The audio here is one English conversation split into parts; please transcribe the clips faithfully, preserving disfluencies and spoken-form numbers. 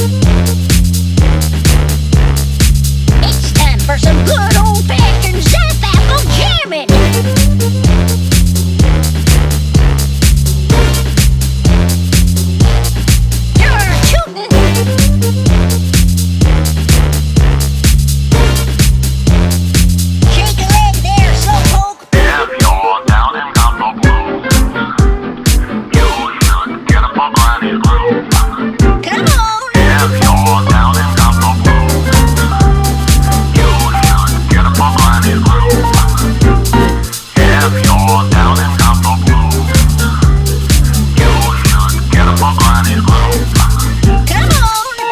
It's time for some good old-fashioned Zap Apple jamming. You're tootin'. Shake a leg there, slowpoke. If you're down and got the blues, you should get up on Granny's groove. Come on. If you're down and got the blues, you should get up on Granny's groove. If you're down and got the blues, you should get up on Granny's groove. Come on.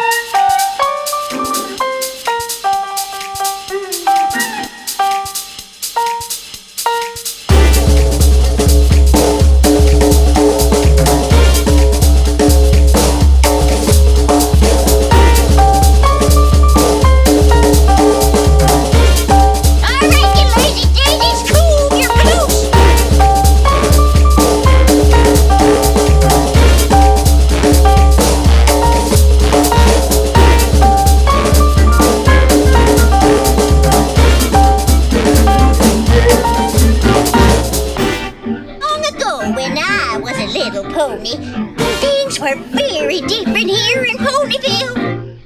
All right, you lazy daisies, cool your caboose. Long ago, when I was a little pony, things were very different here in Ponyville.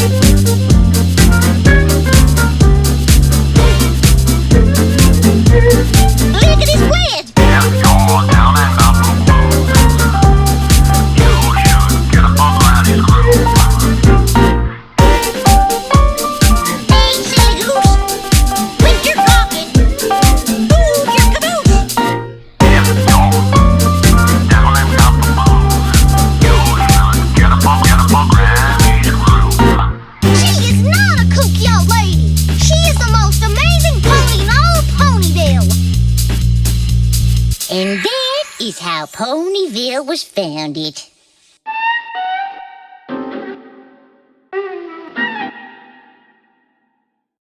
Look at his plans. If you're down and got the blues, you should get up on Granny's groove. Hey, silly goose, quit your gawking. Move your caboose. If you're down and got the blues, you should get up on, get up on Granny's groove. She is not a kooky old lady. She is the most amazing pony in all Ponyville. And that is how Ponyville was founded.